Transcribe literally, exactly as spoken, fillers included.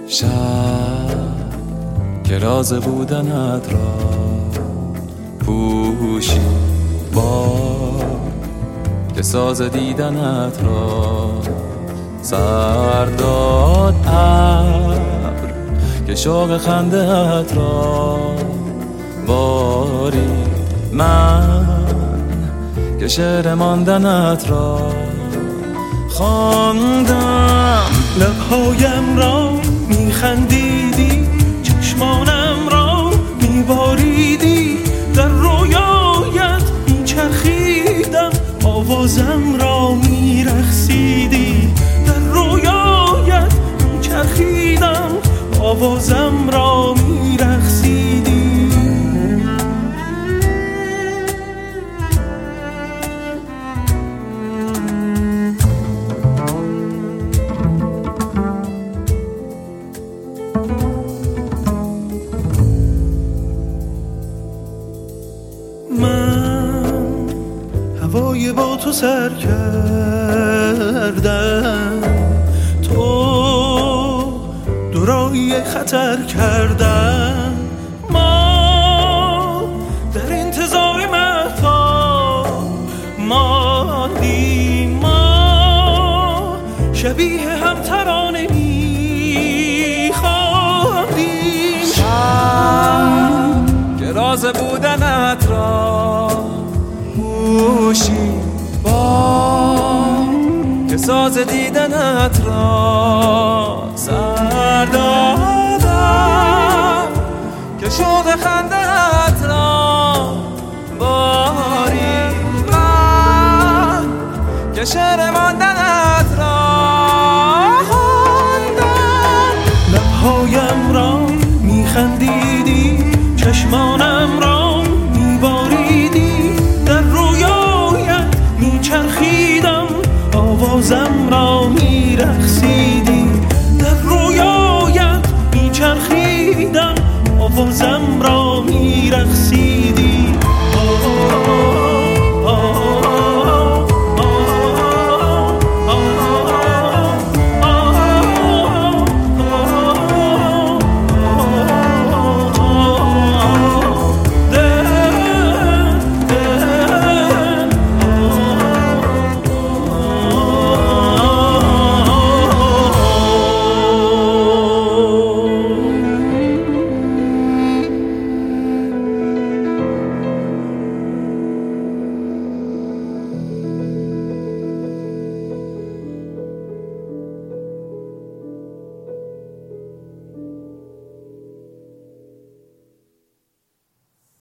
شب که راز بودنت را پوشی، باد که ساز دیدنت را سر داد، ابر که شوق خنده‌ات را باری، من که شعر ماندنت را خواندم. لبهایم را میخندیدی، چشمانم را میباریدی، در رویایت میچرخیدم، آوازم را میرقصیدی، در رویایت میچرخیدم، آوازم را میرقصیدی. من هوای با تو سر کردم، تو دورایی خطر کردم، ما در انتظار مهتاب ماندیم، ما شبیه هم ترانه میخواندیم. شب که راز بودنت را پوشی، باد که ساز دیدنت را سر دادم، که شوق خنده‌ات را باری، من که شعر ماندنت را خواندم. لبهایم را میخندیدی، چشمانم